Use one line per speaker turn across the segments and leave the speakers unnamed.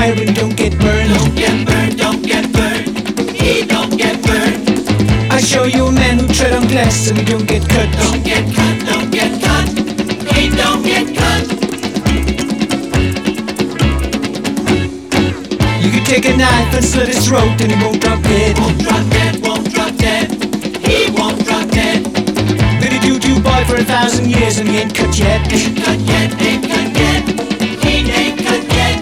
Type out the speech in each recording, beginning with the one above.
fire and you don't get burned.
Don't get burned, don't get burned. He don't get burned.
I show you a man who tread on glass and he don't get cut.
Don't get cut, don't get cut. He don't get cut.
You can take a knife and slit his throat and he won't drop dead.
Won't drop dead, won't drop dead. He won't drop dead.
Been a doo-doo boy for 1,000 years and he ain't cut yet.
Ain't cut yet, ain't cut yet. He ain't cut yet.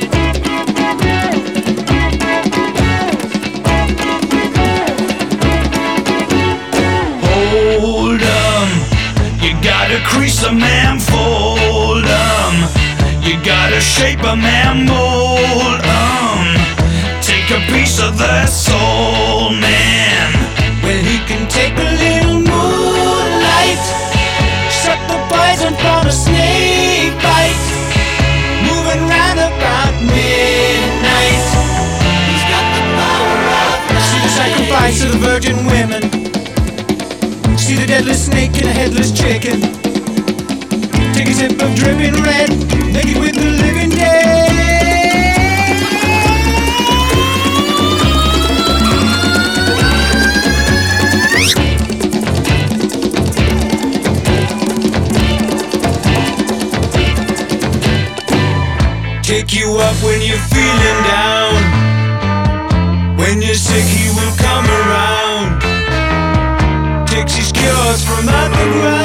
Hold 'em, you gotta crease a man, fold 'em. You gotta shape a man, mold 'em. Take a piece of their soul, man.
Well, he can take a little moonlight, suck the poison from a snake bite, moving round about midnight.
He's got the power of
See the sacrifice of the virgin women, see the deadly snake and a headless chicken. Take a sip of dripping red, make it with the living dead. Take you up when you're feeling down. When you're sick, he will come around. Takes his cures from underground.